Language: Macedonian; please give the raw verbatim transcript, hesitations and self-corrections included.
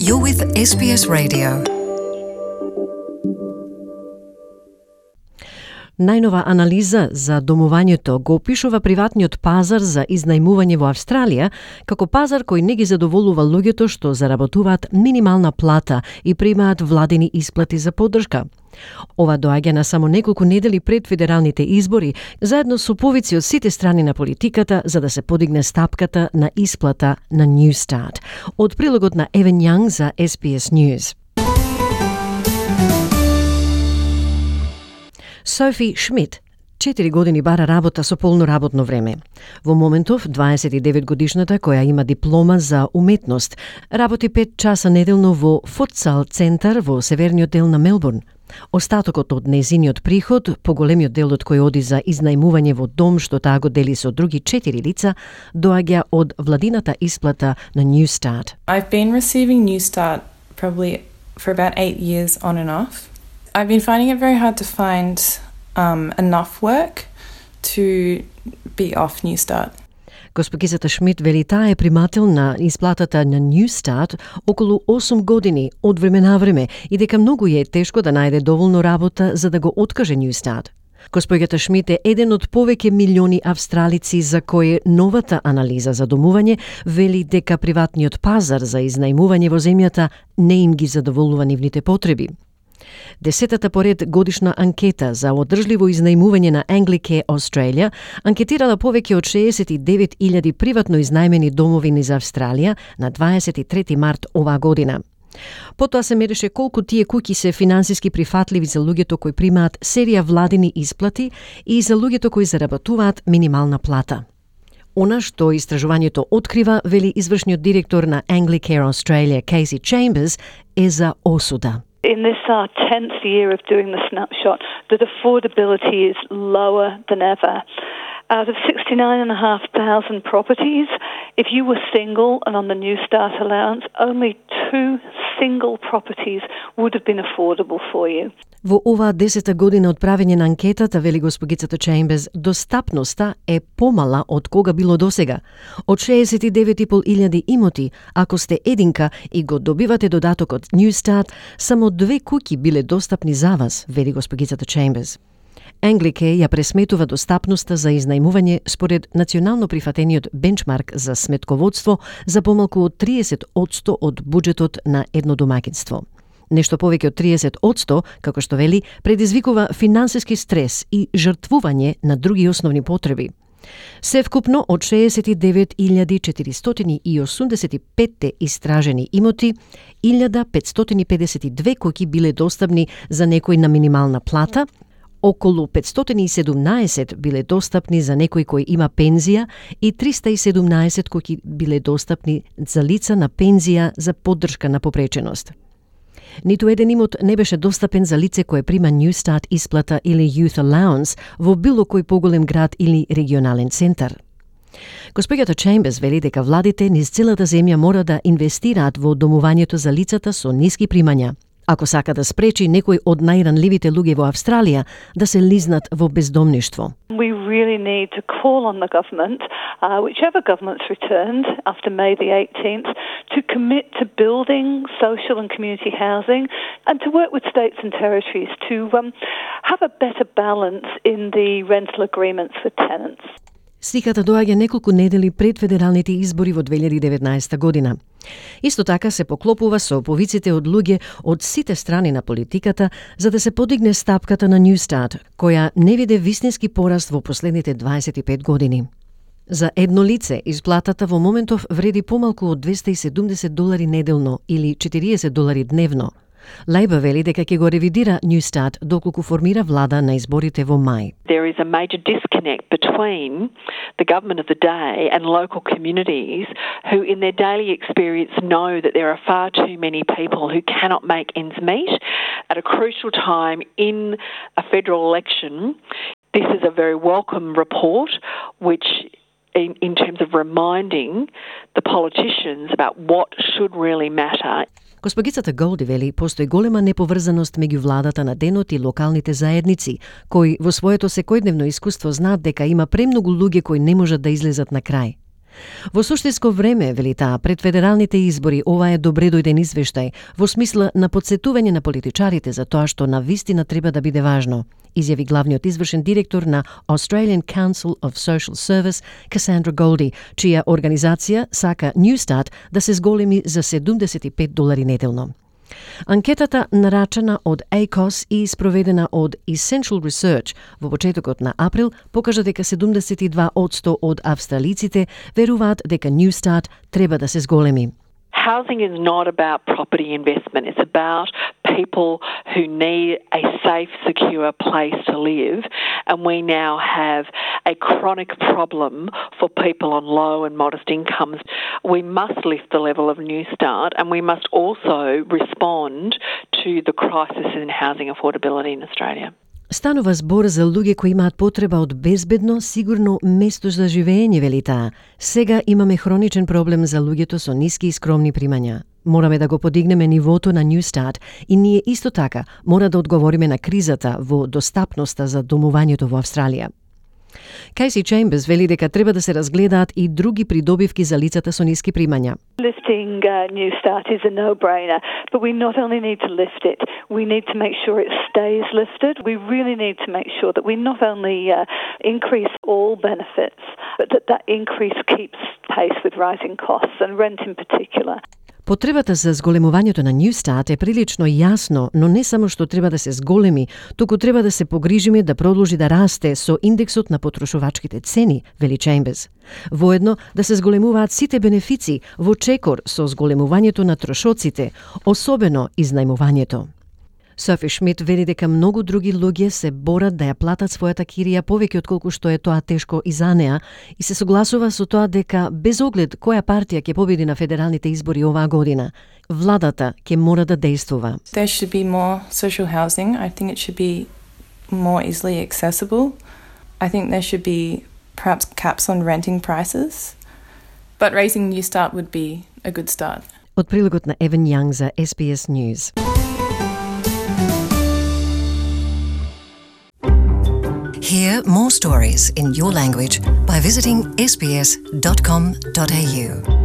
You're with S B S Radio. Најнова анализа за домувањето го опишува приватниот пазар за изнајмување во Австралија како пазар кој не ги задоволува луѓето што заработуваат минимална плата и примаат владини исплати за поддршка. Ова доаѓа на само неколку недели пред федералните избори, заедно со повици од сите страни на политиката за да се подигне стапката на исплата на Newstart. Од прилогот на Евен Јанг за S B S News. Софи Шмидт четири години бара работа со полно работно време. Во моментов, дваесет и девет годишната, која има диплома за уметност, работи пет часа неделно во футсал центар во северниот дел на Мелбурн. Остатокот од незиниот приход, поголемиот дел од кој оди за изнајмување во дом што таа го дели со други четири лица, доаѓа од владината исплата на Newstart. I've been receiving Newstart probably for about eight years on and off. I've been finding it very hard to find um, enough work to be off Newstart. Госпогицата Шмидт вели таа е примател на исплатата на Newstart околу осум години од време на време и дека многу е тешко да најде доволно работа за да го откаже Newstart. Госпоѓата Шмидт е еден од повеќе милиони австралици за кои новата анализа за домување вели дека приватниот пазар за изнајмување во земјата не им ги задоволува нивните потреби. Десетата поред годишна анкета за одржливо изнајмување на Anglicare Australia анкетирала повеќе од шеесет и девет илјади приватно изнајмени домовини за Австралија на дваесет и трети март оваа година. Потоа се мереше колку тие куќи се финансиски прифатливи за луѓето кои примаат серија владини исплати и за луѓето кои заработуваат минимална плата. Она што истражувањето открива, вели извршниот директор на Anglicare Australia Casey Chambers, е за осуда. In this our tenth year of doing the snapshot, that affordability is lower than ever. Out of sixty-nine and a half thousand properties, if you were single and on the Newstart allowance, only two single properties would have been affordable for you. Во оваа десета година од правење на анкетата, вели госпогицата Чеймберс, достапноста е помала од кога било досега. Од шеесет и девет и пол илјади имоти, ако сте единка и го добивате додатокот Newstart, само две куќи биле достапни за вас, вели госпогицата Чеймберс. Anglicare ја пресметува достапноста за изнајмување според национално прифатениот бенчмарк за сметководство за помалку од триесет одсто од буџетот на едно домаќинство. Нешто повеќе од триесет одсто, како што вели, предизвикува финансиски стрес и жртвување на други основни потреби. Севкупно од шеесет и девет илјади четиристотини и осумдесет и пет истражени имоти, илјада петстотини и педесет и две кои биле достапни за некој на минимална плата, околу петстотини и седумнаесет биле достапни за некој кој има пензија и триста и седумнаесет кои биле достапни за лица на пензија за поддршка на попреченост. Ниту еден имот не беше достапен за лице кое прима Newstart исплата или Youth Allowance во било кој поголем град или регионален центар. Госпоѓата Чеймберс вели дека владите низ целата земја мора да инвестираат во домувањето за лицата со ниски примања, ако сака да спречи некој од најранливите луѓе во Австралија да се лизнат во бездомништво. We really need to call on the government, uh, whichever government's returned after May the eighteenth, to commit to building social and community housing and to work with states and territories to um, have a better balance in the rental agreements for tenants. Сликата доаѓа неколку недели пред федералните избори во две илјади и деветнаесета година. Исто така се поклопува со повиците од луѓе од сите страни на политиката за да се подигне стапката на Newstart, која не виде вистински пораст во последните дваесет и пет години. За едно лице, исплатата во моментов вреди помалку од двеста и седумдесет долари неделно или четириесет долари дневно. Лајба вели дека ќе го ревидира Newstart доколку формира влада на изборите во мај. There is a major disconnect between the government of the day and local communities who in their daily experience know that there are far too many people who cannot make ends meet at a crucial time in a federal election. This is a very welcome report which in, in terms of reminding the politicians about what should really matter. Госпогицата Голди вели постои голема неповрзаност меѓу владата на денот и локалните заедници, кои во своето секојдневно искуство знаат дека има премногу луѓе кои не можат да излезат на крај. Во суштинско време, вели таа, пред федералните избори, ова е добре дојден извештај, во смисла на подсетување на политичарите за тоа што навистина треба да биде важно, изјави главниот извршен директор на Australian Council of Social Service, Cassandra Goldie, чија организација сака Newstart да се зголеми за седумдесет и пет долари неделно. Анкетата, нарачана од A C O S и спроведена од Essential Research во почетокот на април, покажа дека седумдесет и два одсто од австралиците веруваат дека Newstart треба да се зголеми. Housing is not about property investment. It's about people who need a safe, secure place to live. And we now have a chronic problem for people on low and modest incomes. We must lift the level of Newstart, and we must also respond to the crisis in housing affordability in Australia. Станува збор за луѓе кои имаат потреба од безбедно, сигурно место за живење, вели таа. Сега имаме хроничен проблем за луѓето со ниски и скромни примања. Мораме да го подигнеме нивото на Newstart и ние исто така мора да одговориме на кризата во достапноста за домувањето во Австралија. Кейси Чеймберс вели дека треба да се разгледаат и други придобивки за лицата со ниски примања. Lifting uh, Newstart is a no-brainer, but we not only need to lift it, we need to make sure it stays lifted. We really need to make sure that we not only uh, increase all benefits, but that that increase keeps pace with rising costs and rent in particular. Потребата за зголемувањето на Newstart е прилично јасно, но не само што треба да се зголеми, туку треба да се погрижиме да продолжи да расте со индексот на потрошувачките цени, вели Чеймберс. Воедно да се зголемуваат сите бенефици во чекор со зголемувањето на трошоците, особено изнајмувањето. Софи Шмидт вели дека многу други луѓе се борат да ја платат својата кирија повеќе отколку што е тоа тешко и за неа и се согласува со тоа дека без оглед која партија ќе победи на федералните избори оваа година, владата ќе мора да действува. There should be more social housing. I think it should be more easily accessible. I think there should be perhaps caps on renting prices. But raising Newstart would be a good start. Од прилогот на Evan Young за S B S News. Hear more stories in your language by visiting s b s dot com dot a u.